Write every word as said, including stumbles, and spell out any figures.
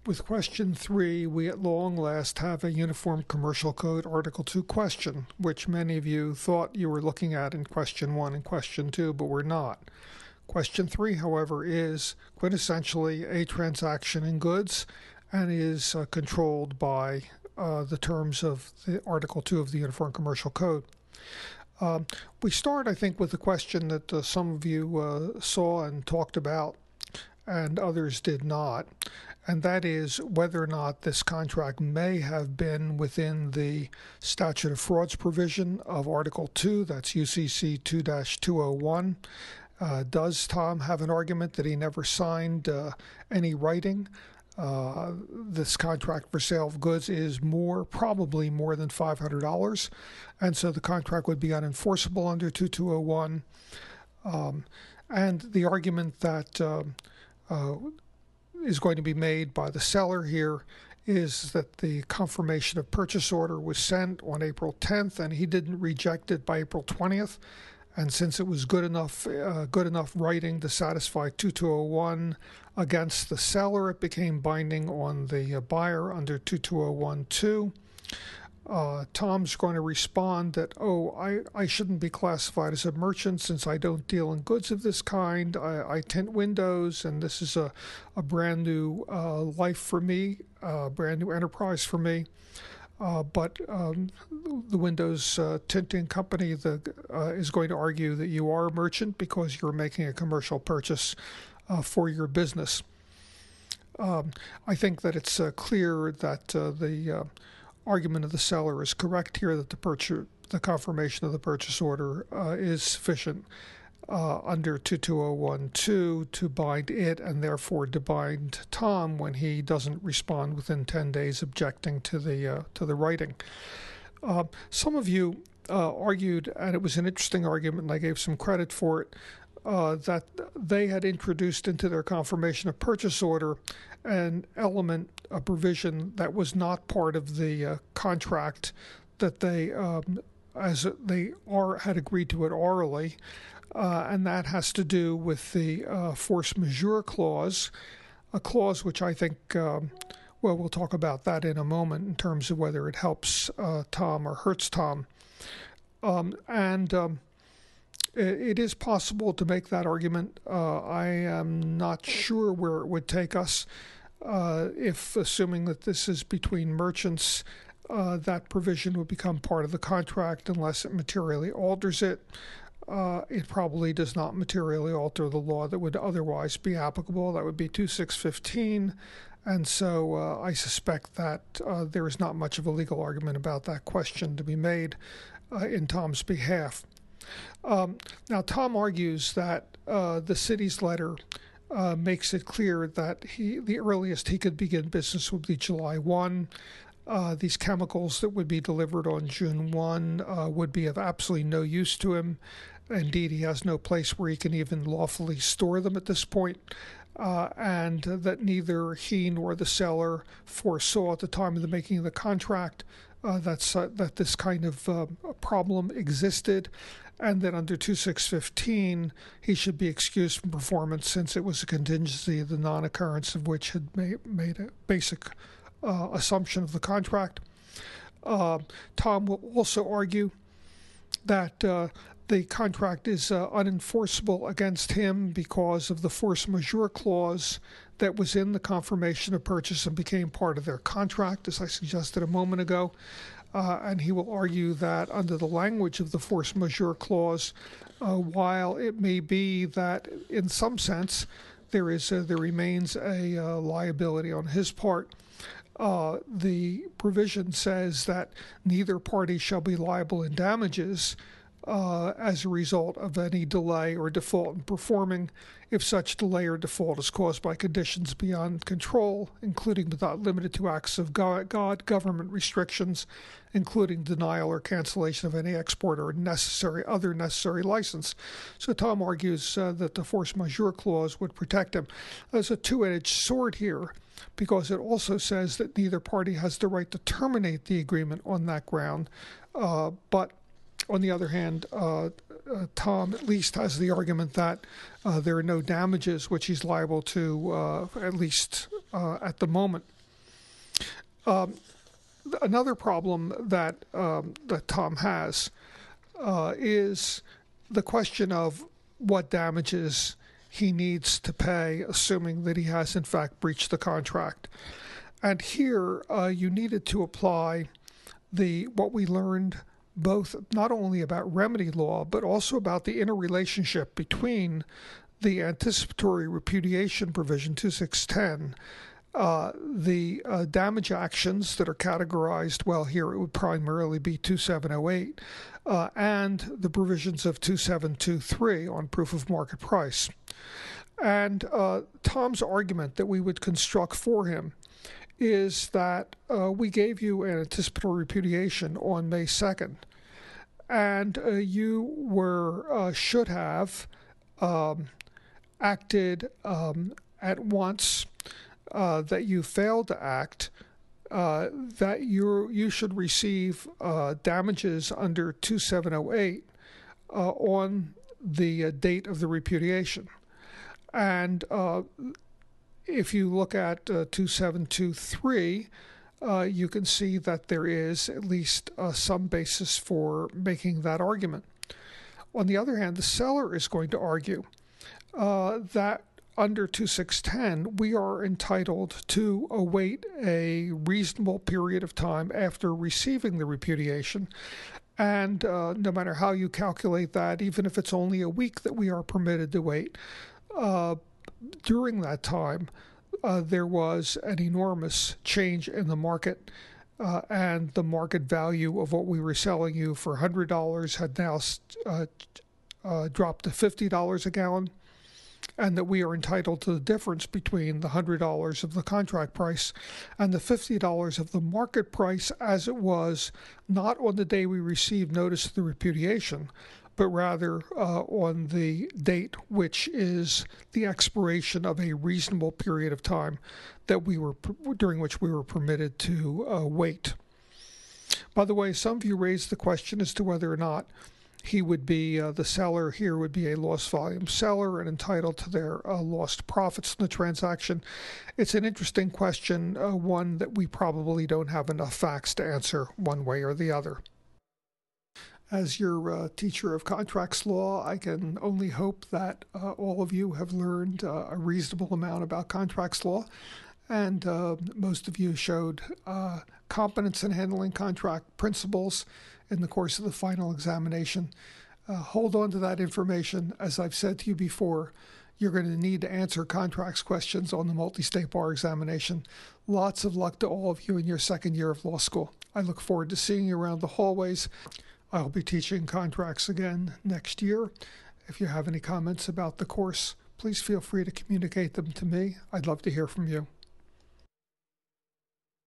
With question three, we at long last have a Uniform Commercial Code Article two question, which many of you thought you were looking at in question one and question two, but we're not. Question three, however, is quintessentially a transaction in goods and is uh, controlled by uh, the terms of the Article two of the Uniform Commercial Code. Um, we start, I think, with a question that uh, some of you uh, saw and talked about and others did not, and that is whether or not this contract may have been within the statute of frauds provision of Article two, that's U C C two dash two oh one. Uh, does Tom have an argument that he never signed uh, any writing? Uh, this contract for sale of goods is more, probably more than five hundred dollars, and so the contract would be unenforceable under two two oh one. Um, and the argument that um, uh, is going to be made by the seller here is that the confirmation of purchase order was sent on April tenth, and he didn't reject it by April twentieth. And since it was good enough, uh, good enough writing to satisfy two two oh one against the seller, it became binding on the uh, buyer under two two oh one two. Uh, Tom's going to respond that, oh, I, I shouldn't be classified as a merchant since I don't deal in goods of this kind. I, I tint windows, and this is a, a brand new uh, life for me, a brand new enterprise for me. Uh, but um, the Windows uh, tinting company the, uh, is going to argue that you are a merchant because you're making a commercial purchase uh, for your business. Um, I think that it's uh, clear that uh, the uh, argument of the seller is correct here, that the purchase, the confirmation of the purchase order uh, is sufficient uh, under two two oh one two to bind it and therefore to bind Tom when he doesn't respond within ten days objecting to the uh, to the writing. Uh, some of you uh, argued, and it was an interesting argument, and I gave some credit for it, uh, that they had introduced into their confirmation of purchase order an element, a provision that was not part of the uh, contract, that they, um, as they are, had agreed to it orally, uh, and that has to do with the uh, force majeure clause, a clause which I think, um, well, we'll talk about that in a moment in terms of whether it helps uh, Tom or hurts Tom. Um, and um, it, it is possible to make that argument. Uh, I am not sure where it would take us. Uh, if, assuming that this is between merchants, uh, that provision would become part of the contract unless it materially alters it. Uh, it probably does not materially alter the law that would otherwise be applicable. That would be two six fifteen. And so uh, I suspect that uh, there is not much of a legal argument about that question to be made uh, in Tom's behalf. Um, now, Tom argues that uh, the city's letter Uh, makes it clear that he, the earliest he could begin business would be July first. Uh, these chemicals that would be delivered on June first uh, would be of absolutely no use to him. Indeed, he has no place where he can even lawfully store them at this point, uh, and that neither he nor the seller foresaw at the time of the making of the contract uh, that's, uh, that this kind of uh, problem existed, and that under two six fifteen he should be excused from performance since it was a contingency of the non-occurrence of which had made, made a basic uh, assumption of the contract. Uh, Tom will also argue that uh, the contract is uh, unenforceable against him because of the force majeure clause that was in the confirmation of purchase and became part of their contract, as I suggested a moment ago. Uh, and he will argue that under the language of the force majeure clause, uh, while it may be that in some sense there is a, there remains a uh, liability on his part, uh, the provision says that neither party shall be liable in damages uh, as a result of any delay or default in performing if such delay or default is caused by conditions beyond control, including but not limited to acts of God, God government restrictions, including denial or cancellation of any export or necessary other necessary license. So Tom argues uh, that the force majeure clause would protect him. There's a two-edged sword here, because it also says that neither party has the right to terminate the agreement on that ground. Uh, but on the other hand, uh, uh, Tom at least has the argument that uh, there are no damages which he's liable to, uh, at least uh, at the moment. Um, another problem that um, that Tom has uh, is the question of what damages he needs to pay, assuming that he has in fact breached the contract. And here uh, you needed to apply the what we learned both not only about remedy law, but also about the interrelationship between the anticipatory repudiation provision two six ten, uh, the uh, damage actions that are categorized, well, here it would primarily be two seven oh eight, uh, and the provisions of two seven two three on proof of market price. And uh, Tom's argument that we would construct for him is that uh, we gave you an anticipatory repudiation on May second, and uh, you were uh, should have um, acted um, at once, uh, that you failed to act, uh, that you you should receive uh, damages under two seven oh eight uh, on the uh, date of the repudiation. And uh, if you look at uh, two seven two three, uh, you can see that there is at least uh, some basis for making that argument. On the other hand, the seller is going to argue uh, that under two six ten, we are entitled to await a reasonable period of time after receiving the repudiation. And uh, no matter how you calculate that, even if it's only a week that we are permitted to wait, uh, during that time, uh, there was an enormous change in the market, uh, and the market value of what we were selling you for one hundred dollars had now uh, uh, dropped to fifty dollars a gallon, and that we are entitled to the difference between the one hundred dollars of the contract price and the fifty dollars of the market price as it was not on the day we received notice of the repudiation, but rather uh, on the date which is the expiration of a reasonable period of time that we were during which we were permitted to uh, wait. By the way, some of you raised the question as to whether or not he would be, uh, the seller here would be a lost volume seller and entitled to their uh, lost profits in the transaction. It's an interesting question, uh, one that we probably don't have enough facts to answer one way or the other. As your uh, teacher of contracts law, I can only hope that uh, all of you have learned uh, a reasonable amount about contracts law, and uh, most of you showed uh, competence in handling contract principles in the course of the final examination. Uh, hold on to that information. As I've said to you before, you're going to need to answer contracts questions on the multi-state bar examination. Lots of luck to all of you in your second year of law school. I look forward to seeing you around the hallways. I'll be teaching contracts again next year. If you have any comments about the course, please feel free to communicate them to me. I'd love to hear from you.